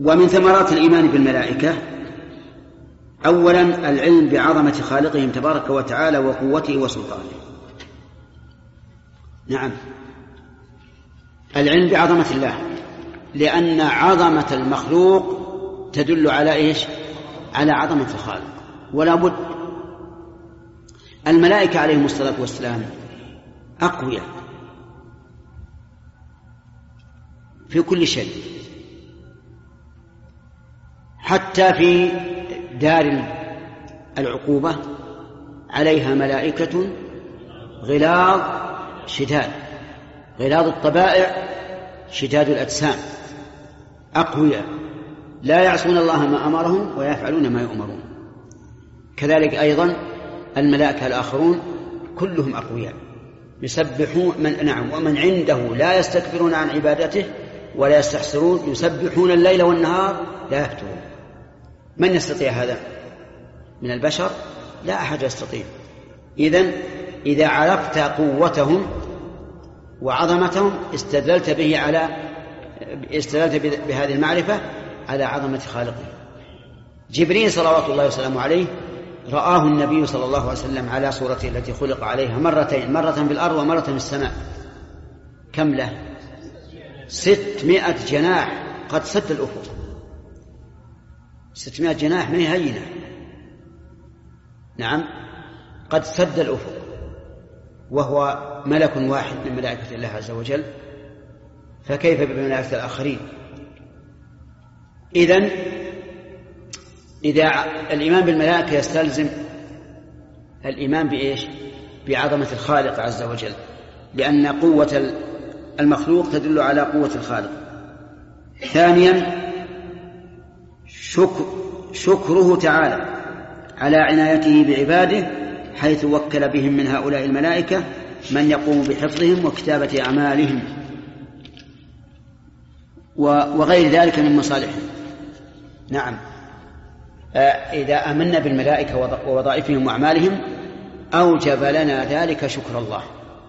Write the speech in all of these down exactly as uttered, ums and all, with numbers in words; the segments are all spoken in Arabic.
ومن ثمرات الإيمان بالملائكة أولا العلم بعظمة خالقهم تبارك وتعالى وقوته وسلطانه. نعم، العلم بعظمة الله، لأن عظمة المخلوق تدل على إيش؟ على عظمة الخالق. ولا بد الملائكة عليهم الصلاة والسلام أقوياء في كل شيء، حتى في دار العقوبة عليها ملائكة غلاظ شداد، غلاظ الطبائع شداد الأجسام، أقوياء لا يعصون الله ما أمرهم ويفعلون ما يؤمرون. كذلك أيضا الملائكة الآخرون كلهم أقوياء يسبحون من نعم ومن عنده لا يستكبرون عن عبادته ولا يستحسرون، يسبحون الليل والنهار لا يفترون. من يستطيع هذا من البشر؟ لا أحد يستطيع. إذن إذا عرفت قوتهم وعظمتهم استدللت به على استدللت بهذه المعرفة على عظمة خالقه. جبريل صلوات الله وسلامه عليه رآه النبي صلى الله عليه وسلم على صورته التي خلق عليها مرتين، مرة في الأرض ومرة في السماء. كم له؟ ستمائة جناح قد سد الأفق. ستمائة جناح من هينة، نعم قد سد الأفق، وهو ملك واحد من ملائكة الله عز وجل، فكيف بملائكة الآخرين؟ إذن إذا الإيمان بالملائكة يستلزم الإيمان بإيش؟ بعظمة الخالق عز وجل، لأن قوة المخلوق تدل على قوة الخالق. ثانيا شكر شكره تعالى على عنايته بعباده، حيث وكل بهم من هؤلاء الملائكة من يقوم بحفظهم وكتابة أعمالهم وغير ذلك من مصالحهم. نعم، إذا آمنا بالملائكة ووظائفهم وأعمالهم أوجب لنا ذلك شكر الله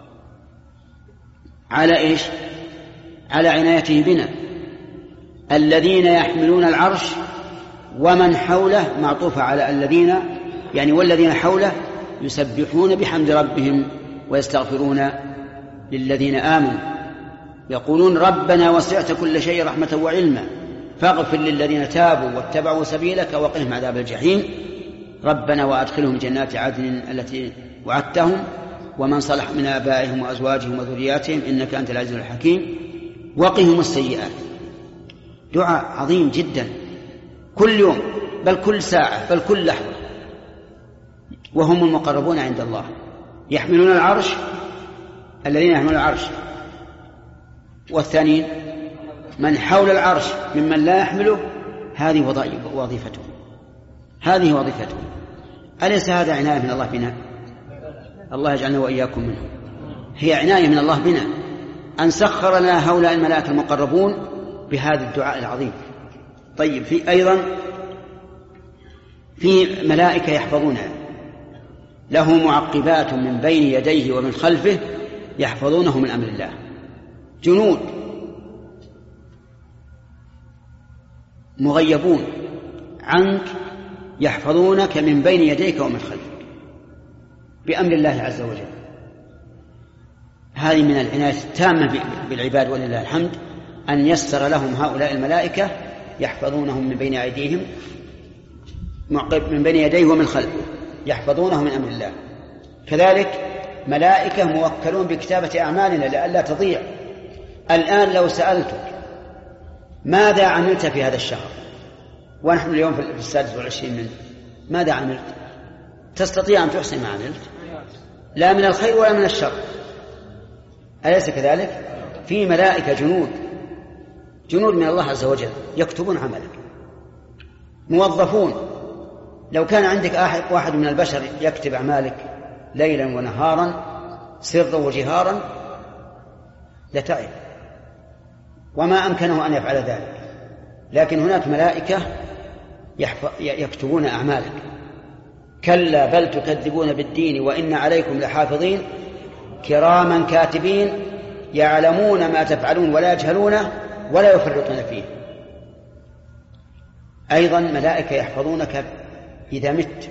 على إيش؟ على عنايته بنا. الذين يحملون العرش ومن حوله معطوفة على الذين، يعني والذين حوله يسبحون بحمد ربهم ويستغفرون للذين آمنوا، يقولون ربنا وسعت كل شيء رحمة وعلما فاغفر للذين تابوا واتبعوا سبيلك وقهم عذاب الجحيم ربنا وأدخلهم جنات عدن التي وعدتهم ومن صلح من آبائهم وأزواجهم وذرياتهم إنك أنت العزيز الحكيم وقهم السيئات. دعاء عظيم جدا كل يوم، بل كل ساعة، بل كل لحظة، وهم المقربون عند الله يحملون العرش، الذين يحملون العرش، والثانيين من حول العرش ممن لا يحمله. هذه وظيفتهم، هذه وظيفتهم. أليس هذا عناية من الله بنا؟ الله يجعلنا وإياكم منه. هي عناية من الله بنا أن سخر لنا هؤلاء الملائكة المقربون بهذا الدعاء العظيم. طيب، في أيضا في ملائكة يحفظونها، له معقبات من بين يديه ومن خلفه يحفظونه من أمر الله، جنود مغيبون عنك يحفظونك من بين يديك ومن خلفك بأمر الله عز وجل. هذه من العناية التامة بالعباد ولله الحمد، أن يسر لهم هؤلاء الملائكة يحفظونهم من بين أيديهم من بين يديه ومن خلفه يحفظونه من أمر الله. كذلك ملائكة موكلون بكتابة أعمالنا لئلا تضيع. الآن لو سألتك ماذا عملت في هذا الشهر ونحن اليوم في السادس والعشرين منه، ماذا عملت؟ تستطيع أن تحصي ما عملت؟ لا من الخير ولا من الشر، أليس كذلك؟ في ملائكة جنود جنود من الله عز وجل يكتبون عملك، موظفون. لو كان عندك واحد من البشر يكتب أعمالك ليلا ونهارا سرا وجهارا لتعب، وما أمكنه أن يفعل ذلك. لكن هناك ملائكة يكتبون أعمالك. كلا بل تكذبون بالدين وإن عليكم لحافظين كراما كاتبين يعلمون ما تفعلون ولا يجهلونه ولا يفرطون فيه. أيضا ملائكة يحفظونك إذا مت.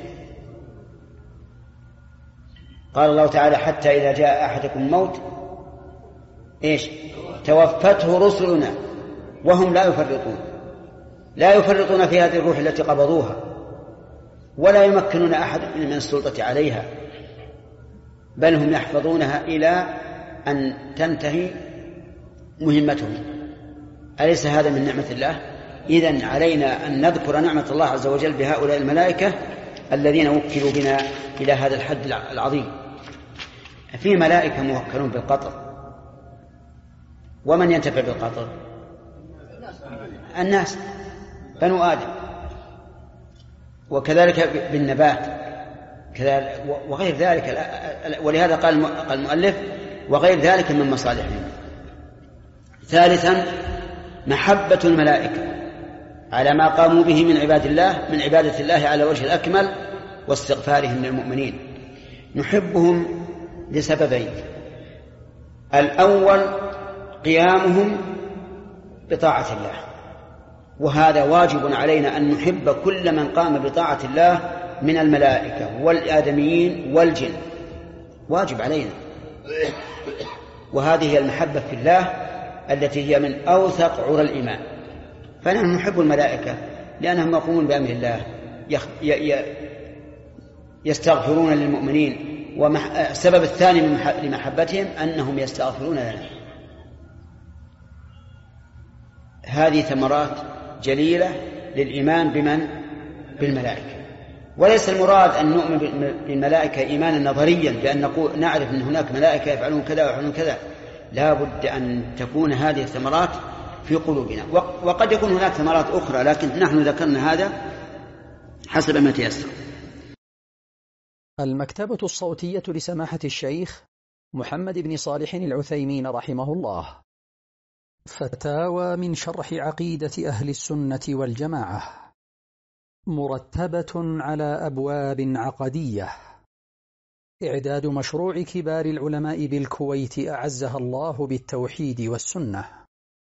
قال الله تعالى حتى إذا جاء أحدكم الموت إيش توفته رسلنا وهم لا يفرطون لا يفرطون في هذه الروح التي قبضوها ولا يمكنون أحد من السلطة عليها، بل هم يحفظونها إلى أن تنتهي مهمتهم. أليس هذا من نعمة الله؟ إذن علينا أن نذكر نعمة الله عز وجل بهؤلاء الملائكة الذين وكلوا بنا إلى هذا الحد العظيم. في ملائكة موكلون بالقطر، ومن ينتفع بالقطر؟ الناس بنو آدم، وكذلك بالنبات كذلك وغير ذلك. ولهذا قال المؤلف وغير ذلك من مصالحهم. ثالثا محبة الملائكة على ما قاموا به من عباد الله من عبادة الله على وجه الأكمل واستغفارهم للمؤمنين. نحبهم لسببين: الأول قيامهم بطاعة الله، وهذا واجب علينا أن نحب كل من قام بطاعة الله من الملائكة والآدميين والجن، واجب علينا. وهذه هي المحبة في الله التي هي من أوثق عرى الإيمان. فنحن نحب الملائكة لأنهم يقومون بأمر الله، يستغفرون للمؤمنين. والسبب الثاني لمحبتهم أنهم يستغفرون لنا. هذه ثمرات جليلة للإيمان بمن؟ بالملائكة. وليس المراد أن نؤمن بالملائكة إيمانا نظريا بأن نقول نعرف أن هناك ملائكة يفعلون كذا ويفعلون كذا. لا بد أن تكون هذه الثمرات في قلوبنا، وقد يكون هناك ثمرات أخرى لكن نحن ذكرنا هذا حسب ما تيسر. المكتبة الصوتية لسماحة الشيخ محمد بن صالح العثيمين رحمه الله. فتاوى من شرح عقيدة أهل السنة والجماعة، مرتبة على أبواب عقدية. إعداد مشروع كبار العلماء بالكويت أعزها الله بالتوحيد والسنة.